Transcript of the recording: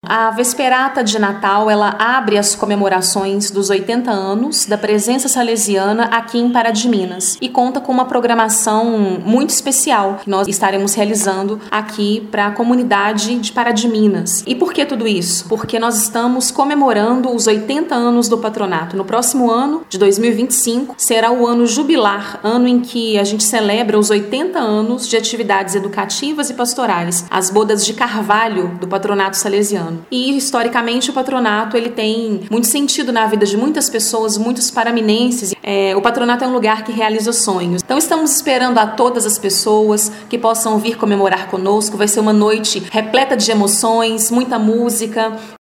A Vesperata de Natal, ela abre as comemorações dos 80 anos da presença salesiana aqui em Pará de Minas e conta com uma programação muito especial que nós estaremos realizando aqui para a comunidade de Pará de Minas. E por que tudo isso? Porque nós estamos comemorando os 80 anos do patronato. No próximo ano, de 2025, será o ano jubilar, ano em que a gente celebra os 80 anos de atividades educativas e pastorais, as bodas de Carvalho do patronato salesiano. E, historicamente, o patronato ele tem muito sentido na vida de muitas pessoas, muitos paraminenses. O patronato é um lugar que realiza sonhos. Então, estamos esperando a todas as pessoas que possam vir comemorar conosco. Vai ser uma noite repleta de emoções, muita música,